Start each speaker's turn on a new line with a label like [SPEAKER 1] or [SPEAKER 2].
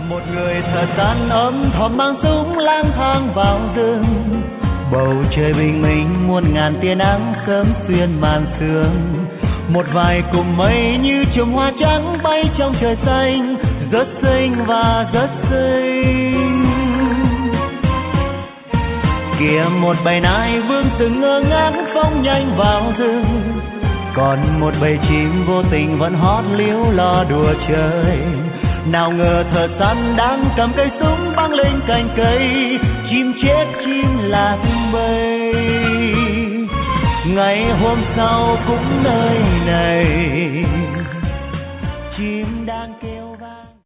[SPEAKER 1] Một người thợ săn ấm thầm mang súng lang thang vào rừng, bầu trời bình minh muôn ngàn tia nắng sớm xuyên màn sương. Một vài cụm mây như chùm hoa trắng bay trong trời xanh, rất xinh và rất xinh. Kìa một bầy nai vương từng ngơ ngác phóng nhanh vào rừng, còn một bầy chim vô tình vẫn hót líu lo đùa chơi. Nào ngờ thợ săn đang cầm cây súng băng lên cành cây, chim chết chim lạc bay. Ngày hôm sau cũng nơi này,